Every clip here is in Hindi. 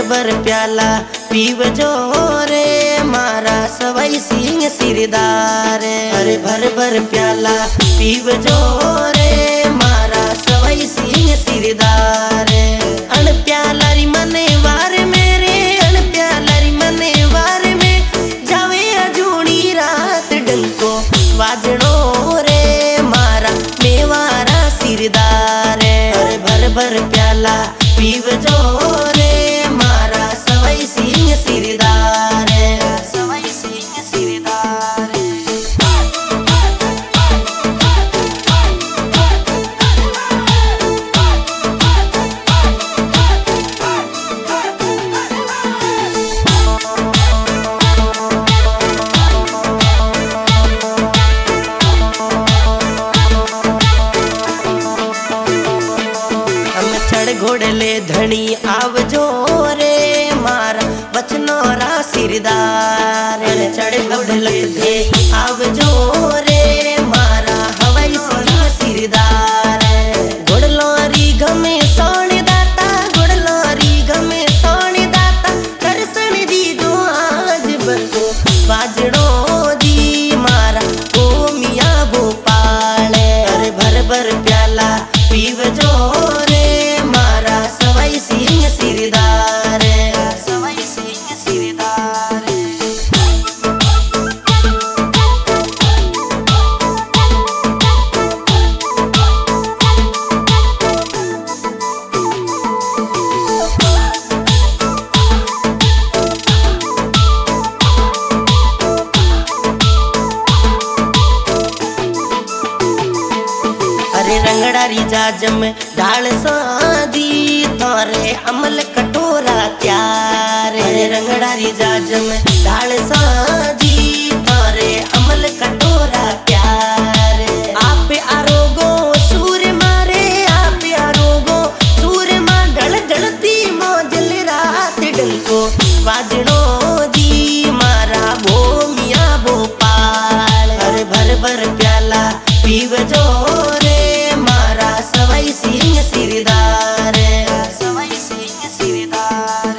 भर प्याला पीव जो रे मारा सवाई सिंह सिरदार। अरे भर भर प्याला पीव जो रे मारा सवाई सिंह सिरदार। अण प्याला री मने वार मेरे अण प्याला री मने वार में जावे अजूनी रात डंको वाजणो रे मारा मेवारा सिरदार। अरे भर भर प्याला पीव जो रे मारा सवाई सिंह सिरदार। सवाई सिंह सिरदार। घोड़ले धनी आवजो रे मारा बचनोरा सिरदार। चढ़ घोड़ले धे आवजो रे मारा हवाई सिंह सिरदार। घोड़लोरी गमे सोने दाता घोड़लोरी गमे सोने दाता दर्शन दी दो आज बंदो बाजड़ो दी मारा ओ मिया भोपाल। अरे भर भर प्याला पीव जो सवाई सिंह सिरदार। सवाई सिंह सिरदार। अरे रंगड़ारी जाजम ढाल सादी तोरे अमल कटोरा त्यार। अरे रंगड़ारी जाजम ढाल सादी तोरे अमल कटोरा प्यार। आप आरोगो सूर मारे आप आरोगो सूर मां ढल ढलती मौजल रात डंको वाजणो दी मारा भोमिया भोपाल। अरे भर भर प्याला पीव जो सवाई सिंह सिरदार। सवाई सिंह सिरदार।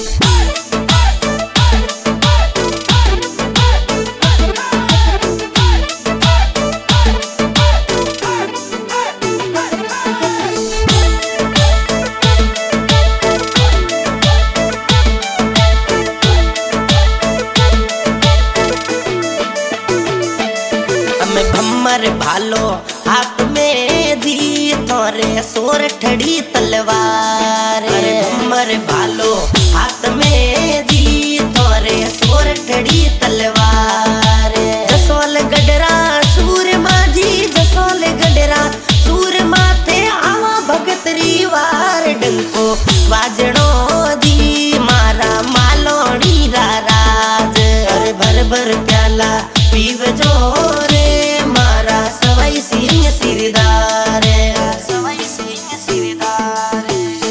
भम्मर भालो हाथ में दी तोरे सोर ठड़ी तलवार। अरे भम्मर भालो हाथ में दी तोरे सोर ठड़ी तलवार। जसोल गडरा सूर माझी जसोल गडरा सूर माथे आवा भगतरी वार डंको वाजणो दी मारा मालोणी राज। अरे भर भर प्याला पीव जो रे मारा सवाई सिंह सिरदार। सवाई सिंह सिरदार।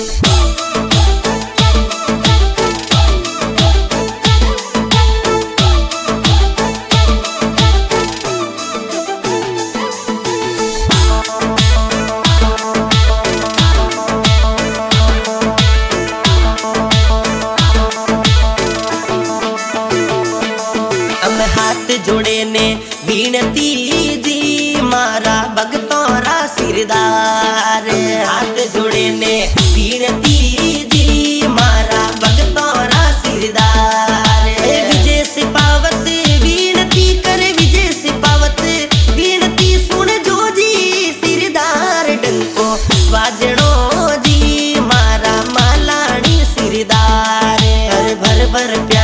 हाथ जोड़े ने बीनती दी मारा भगतोरा सिरदार। हाथ जोड़े ने बीनती दी मारा भगतोरा सिरदार। विजय सिपावत बीनती कर विजय सिपावत बीनती सुन जोजी सिरदार डंको वाजणो दी मारा मालानी सिरदार। अरे भर भर